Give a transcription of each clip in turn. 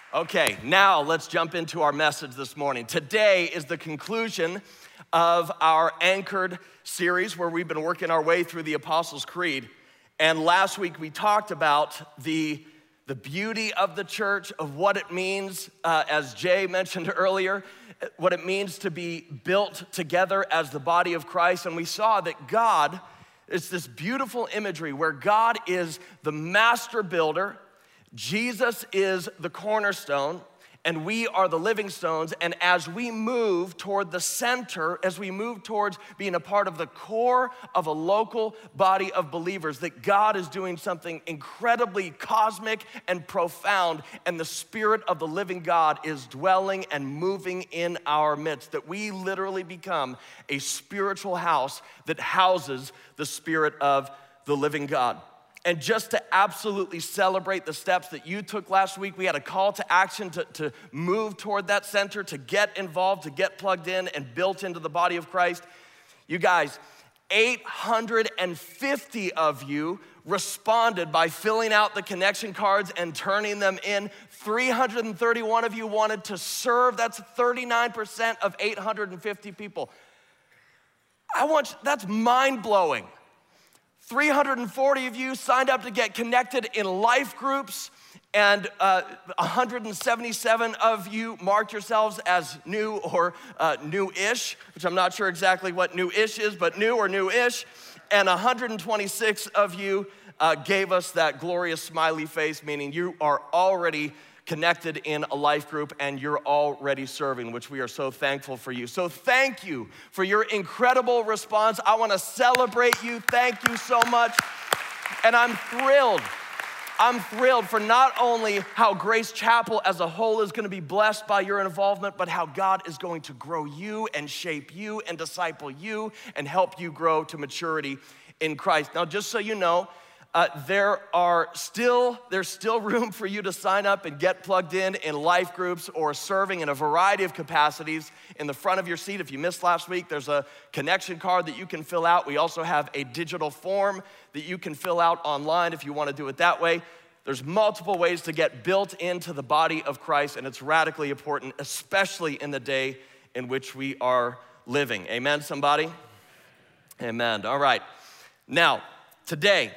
Okay, now let's jump into our message this morning. Today is the conclusion of our Anchored series where we've been working our way through the Apostles' Creed. And last week we talked about the beauty of the church, of what it means, as Jay mentioned earlier, what it means to be built together as the body of Christ. And we saw that God, it's this beautiful imagery where God is the master builder, Jesus is the cornerstone, and we are the living stones. And as we move toward the center, as we move towards being a part of the core of a local body of believers, that God is doing something incredibly cosmic and profound, and the Spirit of the living God is dwelling and moving in our midst, that we literally become a spiritual house that houses the Spirit of the living God. And just to absolutely celebrate the steps that you took last week, we had a call to action to move toward that center, to get involved, to get plugged in and built into the body of Christ. You guys, 850 of you responded by filling out the connection cards and turning them in. 331 of you wanted to serve. That's 39% of 850 people. That's mind-blowing. 340 of you signed up to get connected in life groups, and 177 of you marked yourselves as new or new-ish, which I'm not sure exactly what new-ish is, but new or new-ish, and 126 of you gave us that glorious smiley face, meaning you are already connected in a life group and you're already serving, which we are so thankful for you. So thank you for your incredible response. I want to celebrate you. Thank you so much. And I'm thrilled for not only how Grace Chapel as a whole is going to be blessed by your involvement, but how God is going to grow you and shape you and disciple you and help you grow to maturity in Christ. Now, just so you know, there's still room for you to sign up and get plugged in life groups or serving in a variety of capacities. In the front of your seat, if you missed last week, there's a connection card that you can fill out. We also have a digital form that you can fill out online if you want to do it that way. There's multiple ways to get built into the body of Christ, and it's radically important, especially in the day in which we are living. Amen, somebody? Amen. All right. Now, today,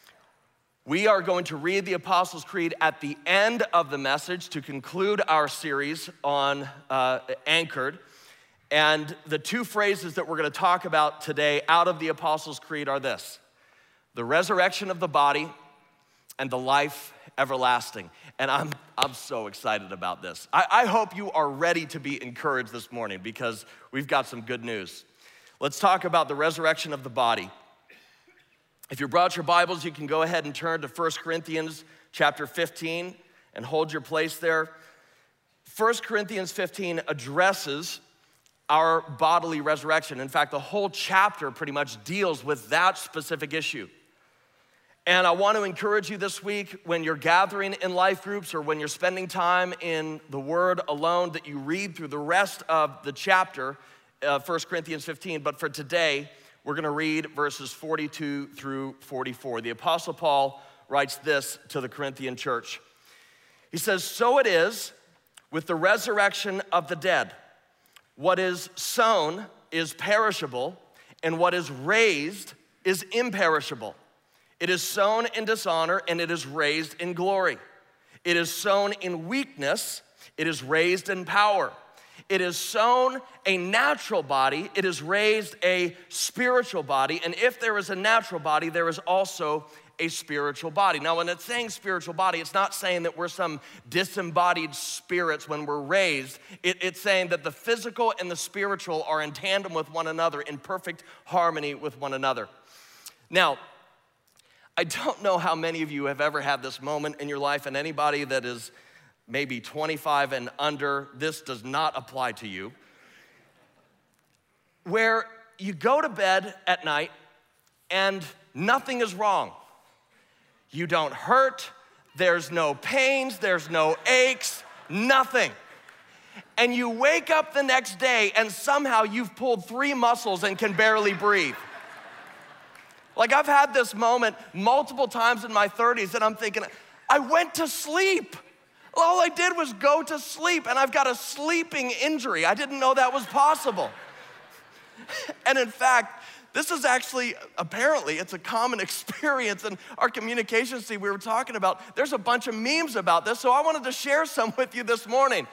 we are going to read the Apostles' Creed at the end of the message to conclude our series on Anchored. And the two phrases that we're going to talk about today out of the Apostles' Creed are this: the resurrection of the body and the life everlasting. And I'm so excited about this. I hope you are ready to be encouraged this morning because we've got some good news. Let's talk about the resurrection of the body. If you brought your Bibles, you can go ahead and turn to 1 Corinthians chapter 15 and hold your place there. 1 Corinthians 15 addresses our bodily resurrection. In fact, the whole chapter pretty much deals with that specific issue. And I want to encourage you this week, when you're gathering in life groups or when you're spending time in the Word alone, that you read through the rest of the chapter, 1 Corinthians 15. But for today, we're going to read verses 42 through 44. The Apostle Paul writes this to the Corinthian church. He says, "So it is with the resurrection of the dead. What is sown is perishable, and what is raised is imperishable. It is sown in dishonor, and it is raised in glory. It is sown in weakness, it is raised in power. It is sown a natural body, it is raised a spiritual body. And if there is a natural body, there is also a spiritual body." Now, when it's saying spiritual body, it's not saying that we're some disembodied spirits when we're raised. It's saying that the physical and the spiritual are in tandem with one another, in perfect harmony with one another. Now, I don't know how many of you have ever had this moment in your life, and anybody that is maybe 25 and under, this does not apply to you, where you go to bed at night and nothing is wrong. You don't hurt, there's no pains, there's no aches, nothing. And you wake up the next day and somehow you've pulled 3 muscles and can barely breathe. Like, I've had this moment multiple times in my 30s and I'm thinking, I went to sleep. All I did was go to sleep, and I've got a sleeping injury. I didn't know that was possible. And in fact, this is actually, apparently, it's a common experience in our communications team we were talking about. There's a bunch of memes about this, so I wanted to share some with you this morning.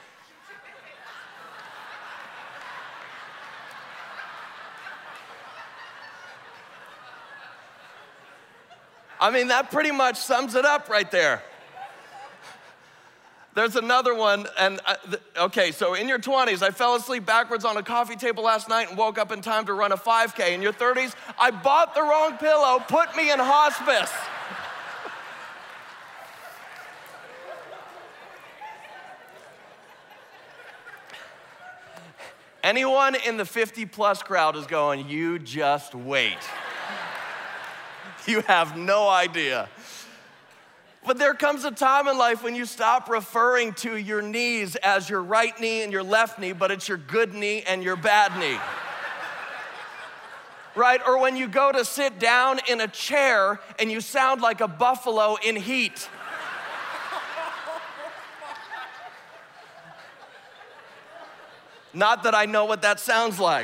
I mean, that pretty much sums it up right there. There's another one, and okay, so in your 20s, I fell asleep backwards on a coffee table last night and woke up in time to run a 5K. In your 30s, I bought the wrong pillow, put me in hospice. Anyone in the 50-plus crowd is going, you just wait. You have no idea. But there comes a time in life when you stop referring to your knees as your right knee and your left knee, but it's your good knee and your bad knee. Right? Or when you go to sit down in a chair and you sound like a buffalo in heat. Not that I know what that sounds like.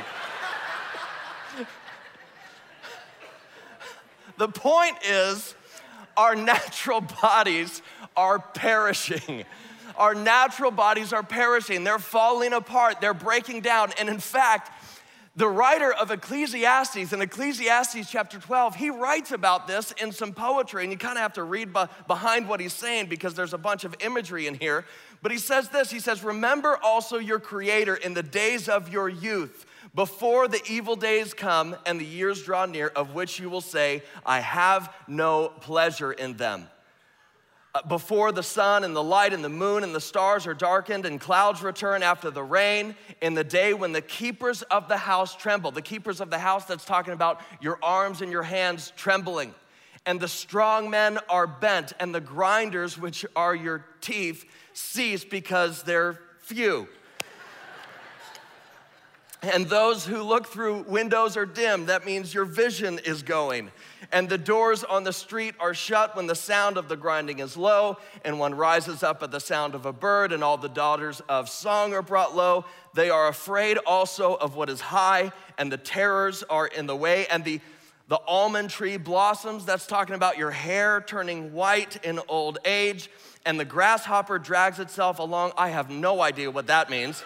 The point is, our natural bodies are perishing. Our natural bodies are perishing. They're falling apart. They're breaking down. And in fact, the writer of Ecclesiastes, in Ecclesiastes chapter 12, he writes about this in some poetry, and you kind of have to read behind what he's saying because there's a bunch of imagery in here. But he says this, he says, remember also your Creator in the days of your youth, before the evil days come and the years draw near, of which you will say, I have no pleasure in them. Before the sun and the light and the moon and the stars are darkened and clouds return after the rain, in the day when the keepers of the house tremble. The keepers of the house, that's talking about your arms and your hands trembling. And the strong men are bent, and the grinders, which are your teeth, cease because they're few. And those who look through windows are dim. That means your vision is going. And the doors on the street are shut when the sound of the grinding is low, and one rises up at the sound of a bird, and all the daughters of song are brought low. They are afraid also of what is high, and the terrors are in the way. And the almond tree blossoms, that's talking about your hair turning white in old age. And the grasshopper drags itself along. I have no idea what that means.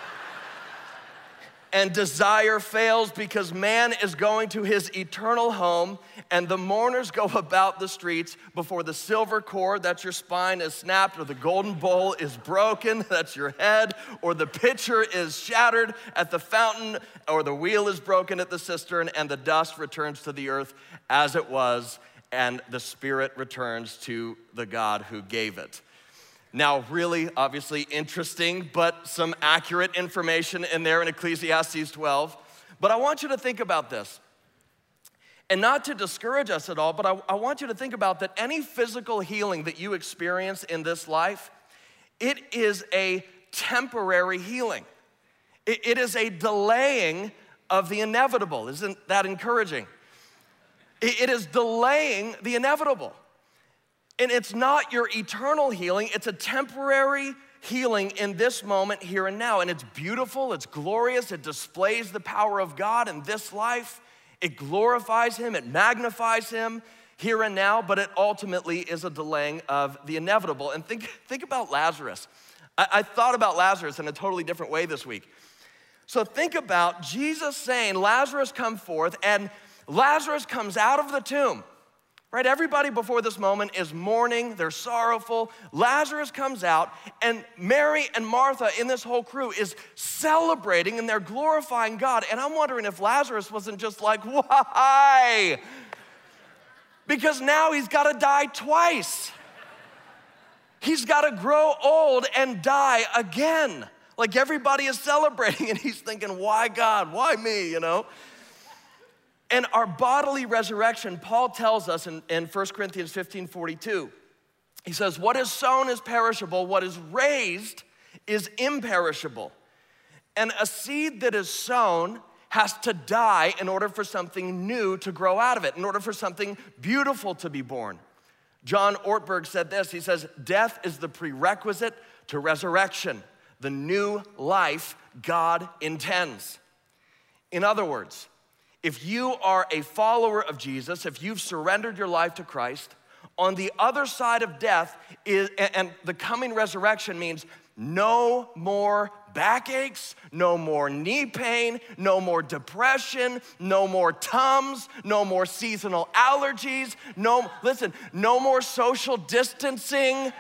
And desire fails because man is going to his eternal home, and the mourners go about the streets before the silver cord, that's your spine, is snapped, or the golden bowl is broken, that's your head, or the pitcher is shattered at the fountain, or the wheel is broken at the cistern, and the dust returns to the earth as it was, and the spirit returns to the God who gave it. Now, really, obviously interesting, but some accurate information in there in Ecclesiastes 12. But I want you to think about this. And not to discourage us at all, but I want you to think about that any physical healing that you experience in this life, it is a temporary healing. It is a delaying of the inevitable. Isn't that encouraging? It is delaying the inevitable. And it's not your eternal healing, it's a temporary healing in this moment, here and now. And it's beautiful, it's glorious, it displays the power of God in this life. It glorifies Him, it magnifies Him here and now, but it ultimately is a delaying of the inevitable. And think about Lazarus. I thought about Lazarus in a totally different way this week. So think about Jesus saying, Lazarus come forth, and Lazarus comes out of the tomb. Right, everybody before this moment is mourning, they're sorrowful. Lazarus comes out, and Mary and Martha in this whole crew is celebrating, and they're glorifying God. And I'm wondering if Lazarus wasn't just like, why? Because now he's got to die twice. He's got to grow old and die again. Like everybody is celebrating, and he's thinking, why God? Why me, you know? And our bodily resurrection, Paul tells us in 1 Corinthians 15:42, he says, what is sown is perishable, what is raised is imperishable. And a seed that is sown has to die in order for something new to grow out of it, in order for something beautiful to be born. John Ortberg said this, he says, death is the prerequisite to resurrection, the new life God intends. In other words, if you are a follower of Jesus, if you've surrendered your life to Christ, on the other side of death is, and the coming resurrection means no more backaches, no more knee pain, no more depression, no more Tums, no more seasonal allergies, no more social distancing.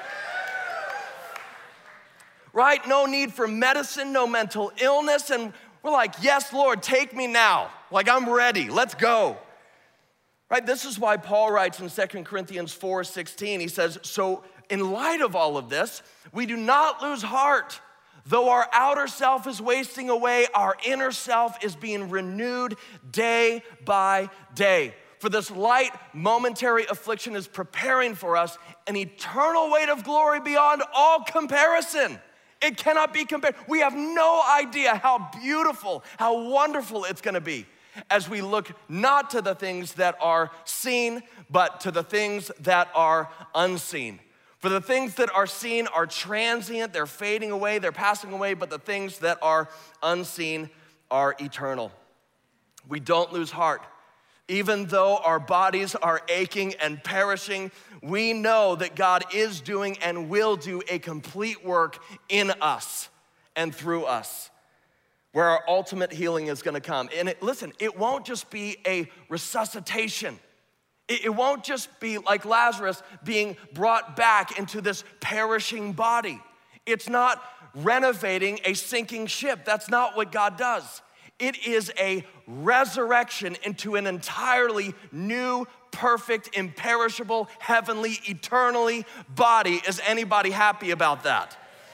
Right? No need for medicine, no mental illness. And we're like, yes, Lord, take me now. Like, I'm ready, let's go. Right? This is why Paul writes in 2 Corinthians 4:16, he says, so in light of all of this, we do not lose heart. Though our outer self is wasting away, our inner self is being renewed day by day. For this light, momentary affliction is preparing for us an eternal weight of glory beyond all comparison. It cannot be compared. We have no idea how beautiful, how wonderful it's gonna be as we look not to the things that are seen, but to the things that are unseen. For the things that are seen are transient, they're fading away, they're passing away, but the things that are unseen are eternal. We don't lose heart. Even though our bodies are aching and perishing, we know that God is doing and will do a complete work in us and through us, where our ultimate healing is gonna come. And it won't just be a resuscitation. It won't just be like Lazarus being brought back into this perishing body. It's not renovating a sinking ship. That's not what God does. It is a resurrection into an entirely new, perfect, imperishable, heavenly, eternally body. Is anybody happy about that?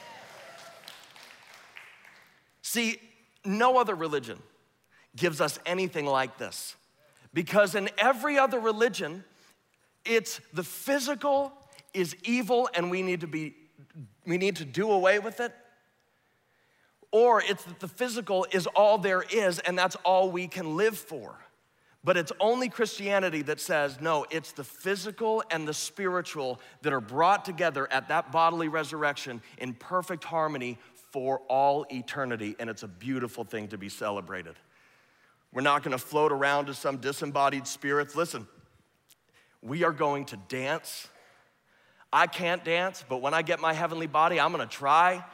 See, no other religion gives us anything like this. Because in every other religion, it's the physical is evil and we need to do away with it. Or it's that the physical is all there is and that's all we can live for. But it's only Christianity that says, no, it's the physical and the spiritual that are brought together at that bodily resurrection in perfect harmony for all eternity. And it's a beautiful thing to be celebrated. We're not gonna float around to some disembodied spirits. Listen, we are going to dance. I can't dance, but when I get my heavenly body, I'm gonna try.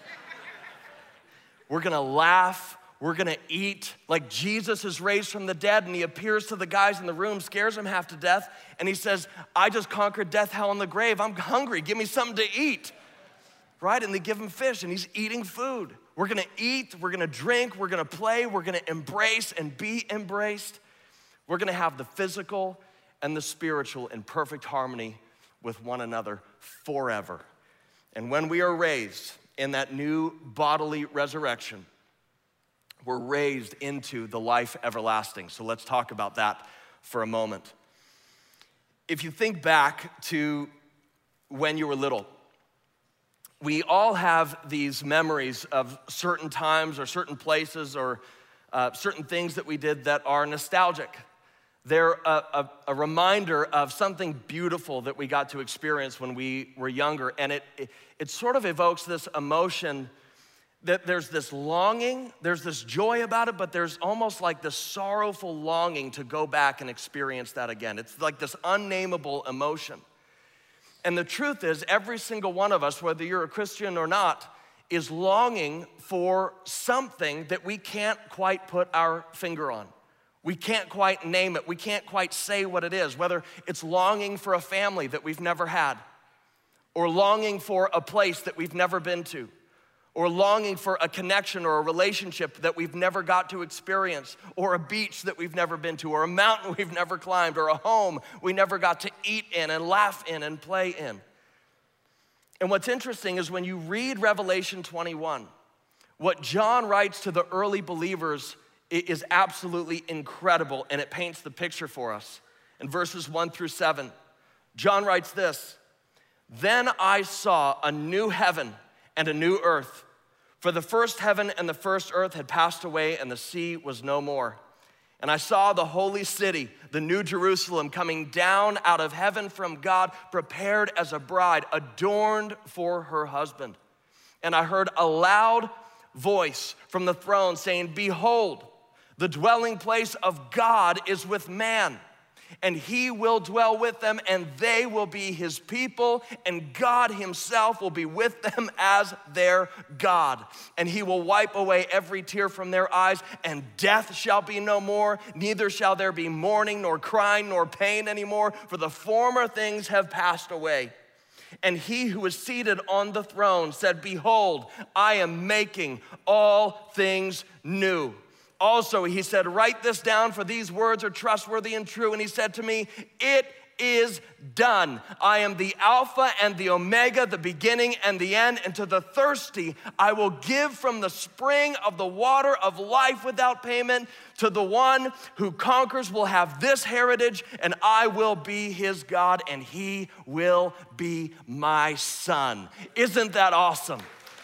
We're gonna laugh, we're gonna eat. Like Jesus is raised from the dead and he appears to the guys in the room, scares them half to death, and he says, I just conquered death, hell, and the grave. I'm hungry, give me something to eat. Right, and they give him fish and he's eating food. We're gonna eat, we're gonna drink, we're gonna play, we're gonna embrace and be embraced. We're gonna have the physical and the spiritual in perfect harmony with one another forever. And when we are raised in that new bodily resurrection, we're raised into the life everlasting. So let's talk about that for a moment. If you think back to when you were little, we all have these memories of certain times or certain places or certain things that we did that are nostalgic. They're a reminder of something beautiful that we got to experience when we were younger. And it sort of evokes this emotion that there's this longing, there's this joy about it, but there's almost like this sorrowful longing to go back and experience that again. It's like this unnameable emotion. And the truth is, every single one of us, whether you're a Christian or not, is longing for something that we can't quite put our finger on. We can't quite name it. We can't quite say what it is, whether it's longing for a family that we've never had, or longing for a place that we've never been to, or longing for a connection or a relationship that we've never got to experience, or a beach that we've never been to, or a mountain we've never climbed, or a home we never got to eat in and laugh in and play in. And what's interesting is when you read Revelation 21, what John writes to the early believers is absolutely incredible, and it paints the picture for us. In verses 1-7, John writes this, "Then I saw a new heaven and a new earth, for the first heaven and the first earth had passed away and the sea was no more. And I saw the holy city, the new Jerusalem, coming down out of heaven from God, prepared as a bride, adorned for her husband. And I heard a loud voice from the throne saying, behold, the dwelling place of God is with man, and he will dwell with them, and they will be his people, and God himself will be with them as their God. And he will wipe away every tear from their eyes, and death shall be no more, neither shall there be mourning, nor crying, nor pain anymore, for the former things have passed away. And he who was seated on the throne said, behold, I am making all things new. Also, he said, write this down, for these words are trustworthy and true. And he said to me, it is done. I am the Alpha and the Omega, the beginning and the end. And to the thirsty, I will give from the spring of the water of life without payment. To the one who conquers will have this heritage, and I will be his God, and he will be my son. Isn't that awesome?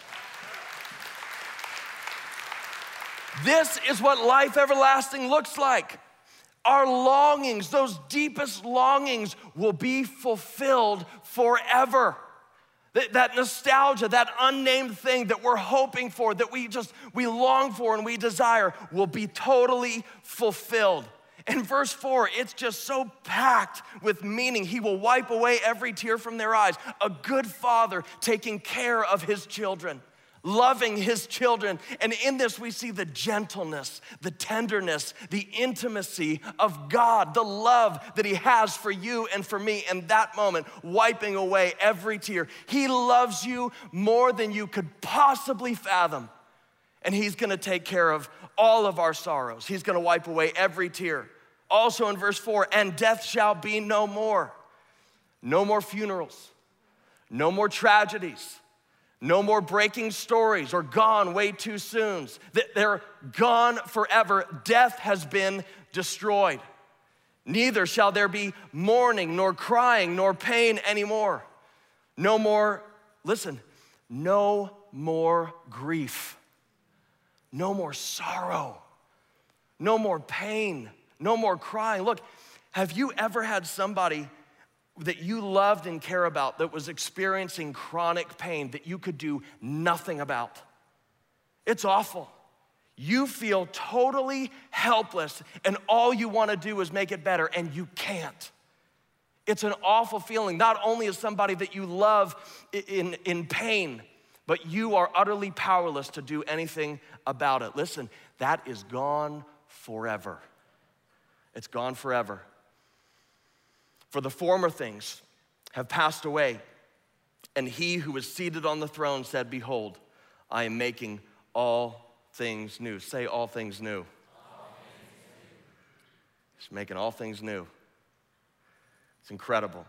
This is what life everlasting looks like. Our longings, those deepest longings, will be fulfilled forever. That nostalgia, that unnamed thing that we're hoping for, that we long for and we desire, will be totally fulfilled. In verse 4, it's just so packed with meaning. He will wipe away every tear from their eyes. A good father taking care of his children, loving his children. And in this, we see the gentleness, the tenderness, the intimacy of God, the love that he has for you and for me in that moment, wiping away every tear. He loves you more than you could possibly fathom. And he's gonna take care of all of our sorrows. He's gonna wipe away every tear. Also in verse 4, and death shall be no more. No more funerals, no more tragedies, no more breaking stories or gone way too soon. They're gone forever. Death has been destroyed. Neither shall there be mourning, nor crying, nor pain anymore. No more, listen, no more grief. No more sorrow. No more pain. No more crying. Look, have you ever had somebody that you loved and care about that was experiencing chronic pain that you could do nothing about? It's awful. You feel totally helpless, and all you want to do is make it better, and you can't. It's an awful feeling. Not only is somebody that you love in pain, but you are utterly powerless to do anything about it. Listen, that is gone forever. It's gone forever. For the former things have passed away, and he who was seated on the throne said, behold, I am making all things new. Say all things new. All things new. He's making all things new. It's incredible.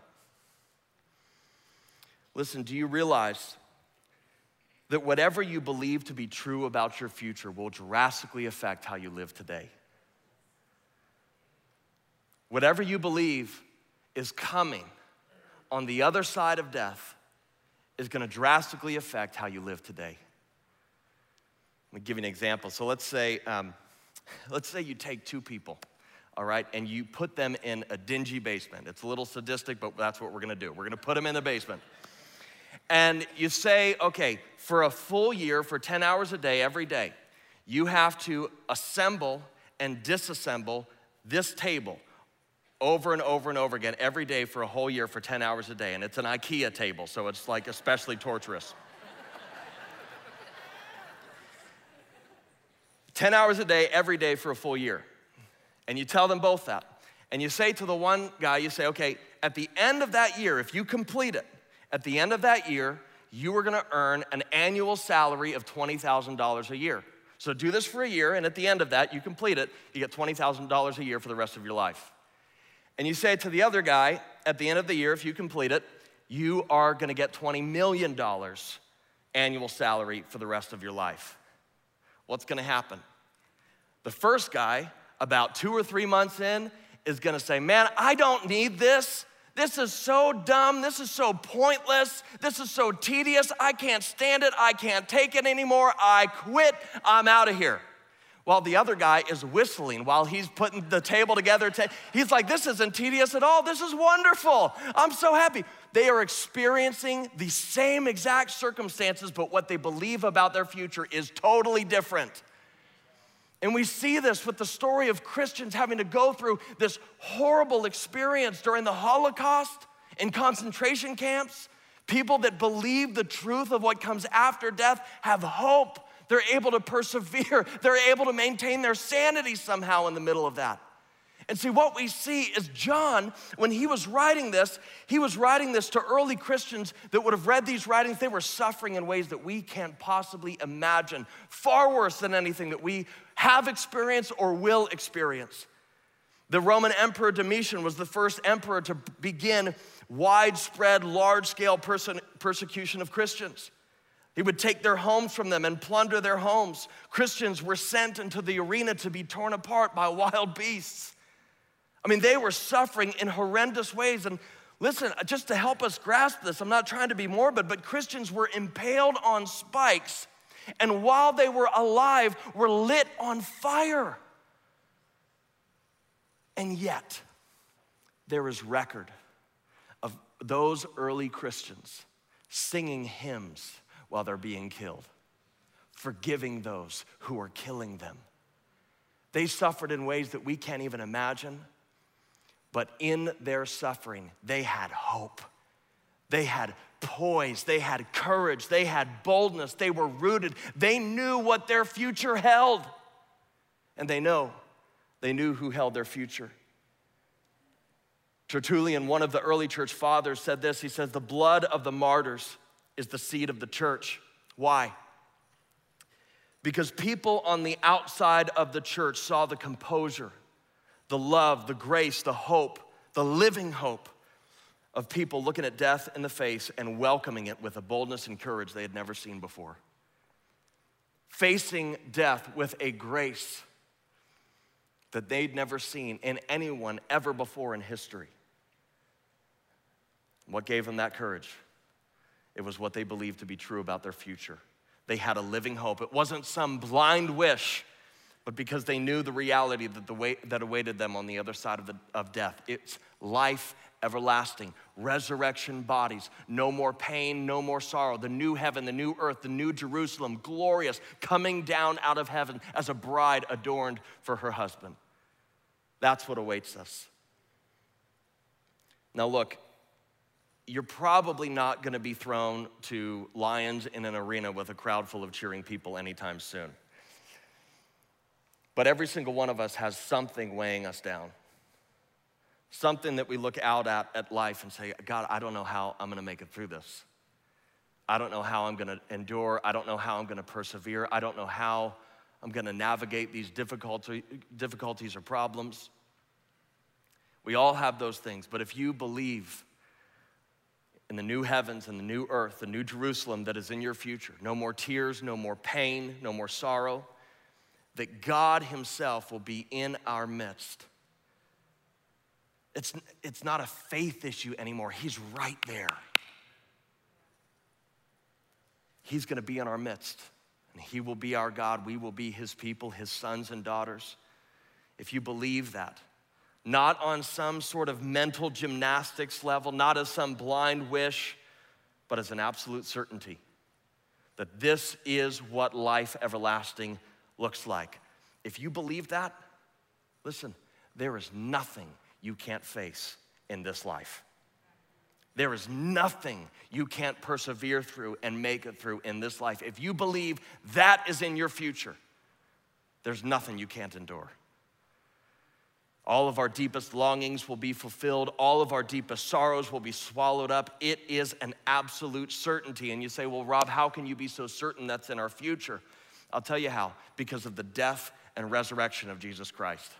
Listen, do you realize that whatever you believe to be true about your future will drastically affect how you live today? Whatever you believe is coming on the other side of death is gonna drastically affect how you live today. Let me give you an example. So let's say you take two people, all right, and you put them in a dingy basement. It's a little sadistic, but that's what we're gonna do. We're gonna put them in the basement. And you say, okay, for a full year, for 10 hours a day, every day, you have to assemble and disassemble this table over and over and over again every day for a whole year for 10 hours a day. And it's an IKEA table, so it's like especially torturous. 10 hours a day, every day for a full year. And you tell them both that. And you say to the one guy, you say, okay, at the end of that year, if you complete it, at the end of that year, you are gonna earn an annual salary of $20,000 a year. So do this for a year, and at the end of that, you complete it, you get $20,000 a year for the rest of your life. And you say to the other guy, at the end of the year, if you complete it, you are gonna get $20 million annual salary for the rest of your life. What's gonna happen? The first guy, about 2 or 3 months in, is gonna say, man, I don't need this. This is so dumb, this is so pointless, this is so tedious, I can't stand it, I can't take it anymore, I quit, I'm out of here. while the other guy is whistling while he's putting the table together. He's like, this isn't tedious at all. This is wonderful. I'm so happy. They are experiencing the same exact circumstances, but what they believe about their future is totally different. And we see this with the story of Christians having to go through this horrible experience during the Holocaust, in concentration camps. People that believe the truth of what comes after death have hope. They're able to persevere. They're able to maintain their sanity somehow in the middle of that. And see, what we see is John, when he was writing this to early Christians that would have read these writings. They were suffering in ways that we can't possibly imagine, far worse than anything that we have experienced or will experience. The Roman Emperor Domitian was the first emperor to begin widespread, large-scale persecution of Christians. He would take their homes from them and plunder their homes. Christians were sent into the arena to be torn apart by wild beasts. I mean, they were suffering in horrendous ways. And listen, just to help us grasp this, I'm not trying to be morbid, but Christians were impaled on spikes, and while they were alive, were lit on fire. And yet, there is record of those early Christians singing hymns while they're being killed, forgiving those who are killing them. They suffered in ways that we can't even imagine, but in their suffering, they had hope. They had poise, they had courage, they had boldness, they were rooted. They knew what their future held, and they knew who held their future. Tertullian, one of the early church fathers, said this. He says, the blood of the martyrs is the seed of the church. Why? Because people on the outside of the church saw the composure, the love, the grace, the hope, the living hope of people looking at death in the face and welcoming it with a boldness and courage they had never seen before. Facing death with a grace that they'd never seen in anyone ever before in history. What gave them that courage? It was what they believed to be true about their future. They had a living hope. It wasn't some blind wish, but because they knew the reality that awaited them on the other side of death. It's life everlasting, resurrection bodies, no more pain, no more sorrow, the new heaven, the new earth, the new Jerusalem, glorious, coming down out of heaven as a bride adorned for her husband. That's what awaits us. Now look, you're probably not gonna be thrown to lions in an arena with a crowd full of cheering people anytime soon. But every single one of us has something weighing us down. Something that we look out at life and say, God, I don't know how I'm gonna make it through this. I don't know how I'm gonna endure. I don't know how I'm gonna persevere. I don't know how I'm gonna navigate these difficulties or problems. We all have those things, but if you believe in the new heavens and the new earth, the new Jerusalem that is in your future, no more tears, no more pain, no more sorrow, that God himself will be in our midst. It's not a faith issue anymore. He's right there. He's gonna be in our midst, and he will be our God. We will be his people, his sons and daughters. If you believe that, not on some sort of mental gymnastics level, not as some blind wish, but as an absolute certainty that this is what life everlasting looks like. If you believe that, listen, there is nothing you can't face in this life. There is nothing you can't persevere through and make it through in this life. If you believe that is in your future, there's nothing you can't endure. All of our deepest longings will be fulfilled. All of our deepest sorrows will be swallowed up. It is an absolute certainty. And you say, well, Rob, how can you be so certain that's in our future? I'll tell you how, because of the death and resurrection of Jesus Christ.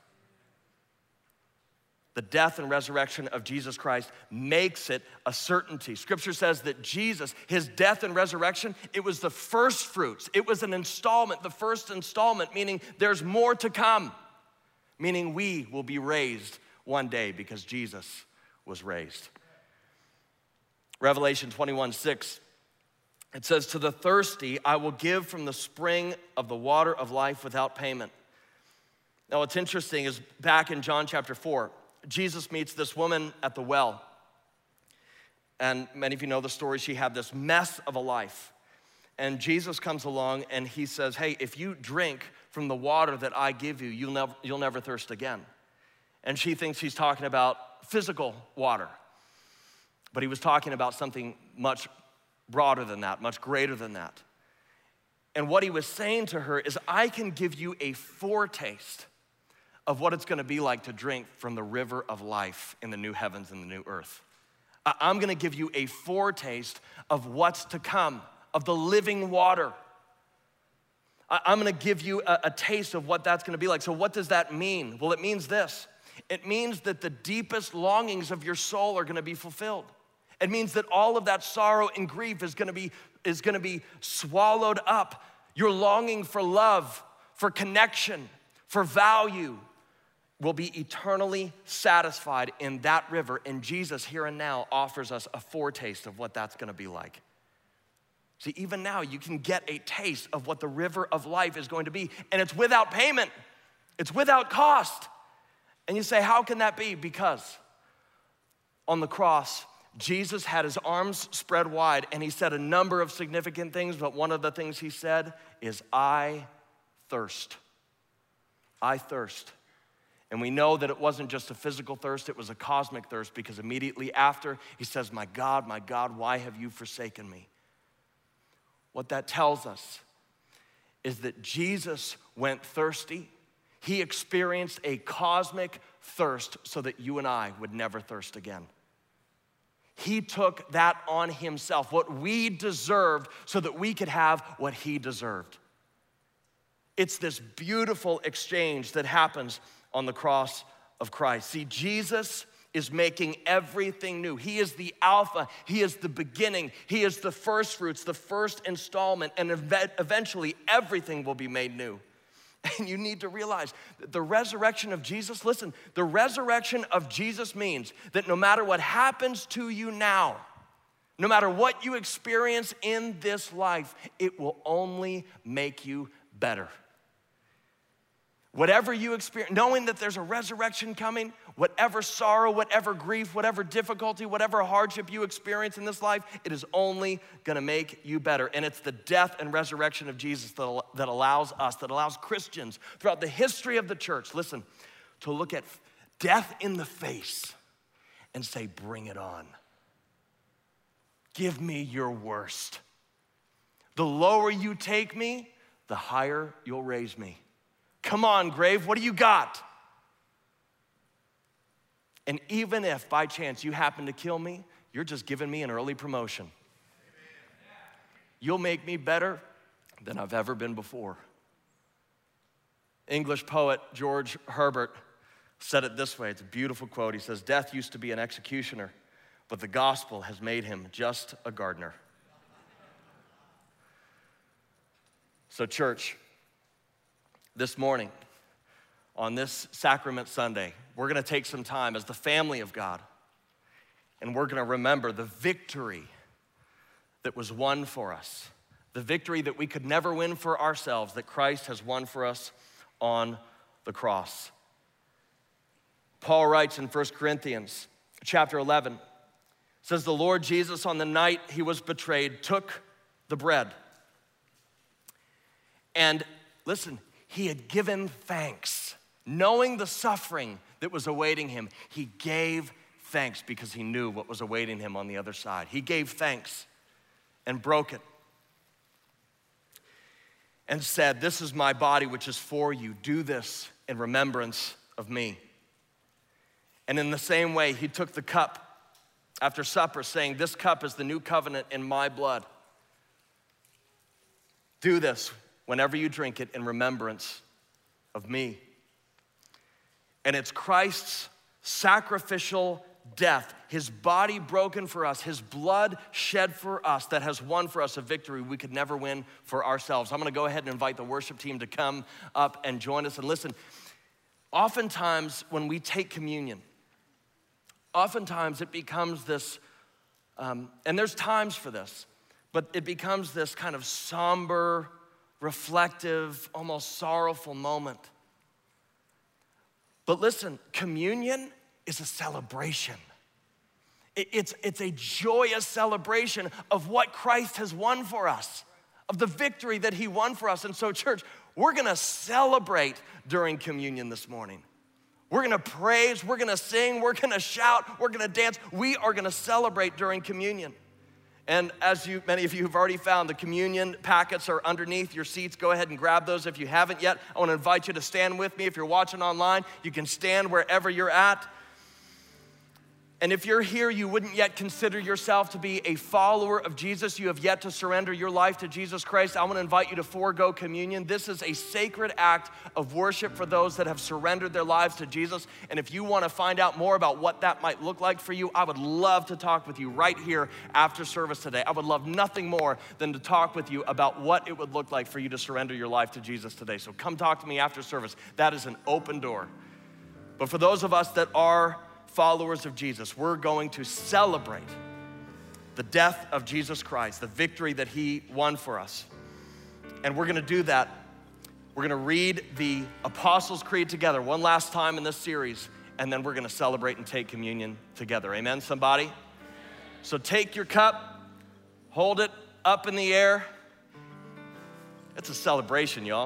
The death and resurrection of Jesus Christ makes it a certainty. Scripture says that Jesus, his death and resurrection, it was the first fruits. It was an installment, the first installment, meaning there's more to come. Meaning we will be raised one day because Jesus was raised. Revelation 21:6, it says, to the thirsty, I will give from the spring of the water of life without payment. Now, what's interesting is back in John chapter 4, Jesus meets this woman at the well. And many of you know the story. She had this mess of a life. And Jesus comes along and he says, hey, if you drink from the water that I give you, you'll never thirst again. And she thinks he's talking about physical water. But he was talking about something much broader than that, much greater than that. And what he was saying to her is, I can give you a foretaste of what it's gonna be like to drink from the river of life in the new heavens and the new earth. I'm gonna give you a foretaste of what's to come, of the living water. I'm gonna give you a taste of what that's gonna be like. So what does that mean? Well, it means this. It means that the deepest longings of your soul are gonna be fulfilled. It means that all of that sorrow and grief is gonna be swallowed up. Your longing for love, for connection, for value will be eternally satisfied in that river. And Jesus here and now offers us a foretaste of what that's gonna be like. See, even now you can get a taste of what the river of life is going to be, and it's without payment, it's without cost. And you say, how can that be? Because on the cross, Jesus had his arms spread wide and he said a number of significant things, but one of the things he said is, I thirst. I thirst. And we know that it wasn't just a physical thirst, it was a cosmic thirst, because immediately after he says, my God, why have you forsaken me? What that tells us is that Jesus went thirsty. He experienced a cosmic thirst so that you and I would never thirst again. He took that on himself, what we deserved, so that we could have what he deserved. It's this beautiful exchange that happens on the cross of Christ. See, Jesus is making everything new. He is the Alpha, he is the beginning, he is the first fruits, the first installment, and eventually everything will be made new. And you need to realize that the resurrection of Jesus, listen, the resurrection of Jesus means that no matter what happens to you now, no matter what you experience in this life, it will only make you better. Whatever you experience, knowing that there's a resurrection coming, whatever sorrow, whatever grief, whatever difficulty, whatever hardship you experience in this life, it is only gonna make you better. And it's the death and resurrection of Jesus that allows us, that allows Christians throughout the history of the church, listen, to look at death in the face and say, bring it on. Give me your worst. The lower you take me, the higher you'll raise me. Come on, grave, what do you got? And even if by chance you happen to kill me, you're just giving me an early promotion. You'll make me better than I've ever been before. English poet George Herbert said it this way. It's a beautiful quote. He says, death used to be an executioner, but the gospel has made him just a gardener. So church, this morning, on this Sacrament Sunday, we're gonna take some time as the family of God, and we're gonna remember the victory that was won for us, the victory that we could never win for ourselves, that Christ has won for us on the cross. Paul writes in 1 Corinthians chapter 11, says, the Lord Jesus, on the night he was betrayed, took the bread. And listen, he had given thanks. Knowing the suffering that was awaiting him, he gave thanks because he knew what was awaiting him on the other side. He gave thanks and broke it and said, this is my body which is for you. Do this in remembrance of me. And in the same way, he took the cup after supper, saying, this cup is the new covenant in my blood. Do this whenever you drink it in remembrance of me. And it's Christ's sacrificial death, his body broken for us, his blood shed for us, that has won for us a victory we could never win for ourselves. I'm gonna go ahead and invite the worship team to come up and join us. And listen, oftentimes when we take communion, oftentimes it becomes this, and there's times for this, but it becomes this kind of somber, reflective, almost sorrowful moment. But listen, communion is a celebration. It's a joyous celebration of what Christ has won for us, of the victory that he won for us. And so, church, we're gonna celebrate during communion this morning. We're gonna praise, we're gonna sing, we're gonna shout, we're gonna dance. We are gonna celebrate during communion. And as many of you have already found, the communion packets are underneath your seats. Go ahead and grab those if you haven't yet. I wanna invite you to stand with me. If you're watching online, you can stand wherever you're at. And if you're here, you wouldn't yet consider yourself to be a follower of Jesus, you have yet to surrender your life to Jesus Christ, I wanna invite you to forego communion. This is a sacred act of worship for those that have surrendered their lives to Jesus. And if you wanna find out more about what that might look like for you, I would love to talk with you right here after service today. I would love nothing more than to talk with you about what it would look like for you to surrender your life to Jesus today. So come talk to me after service. That is an open door. But for those of us that are followers of Jesus, we're going to celebrate the death of Jesus Christ, the victory that he won for us. And we're gonna do that. We're gonna read the Apostles' Creed together one last time in this series, and then we're gonna celebrate and take communion together. Amen, somebody? So take your cup, hold it up in the air. It's a celebration, y'all.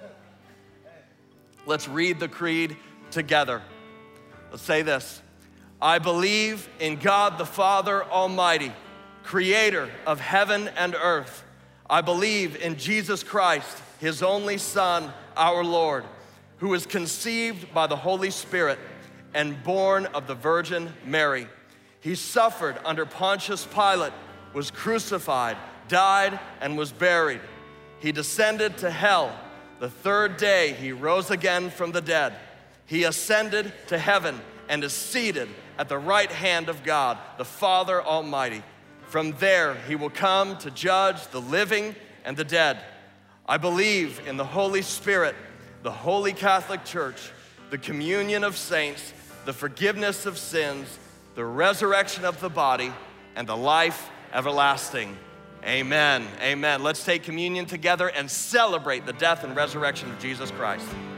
Let's read the creed together. Let's say this. I believe in God the Father Almighty, creator of heaven and earth. I believe in Jesus Christ, his only Son, our Lord, who was conceived by the Holy Spirit and born of the Virgin Mary. He suffered under Pontius Pilate, was crucified, died, and was buried. He descended to hell. The third day he rose again from the dead. He ascended to heaven and is seated at the right hand of God, the Father Almighty. From there, he will come to judge the living and the dead. I believe in the Holy Spirit, the Holy Catholic Church, the communion of saints, the forgiveness of sins, the resurrection of the body, and the life everlasting. Amen, amen. Let's take communion together and celebrate the death and resurrection of Jesus Christ.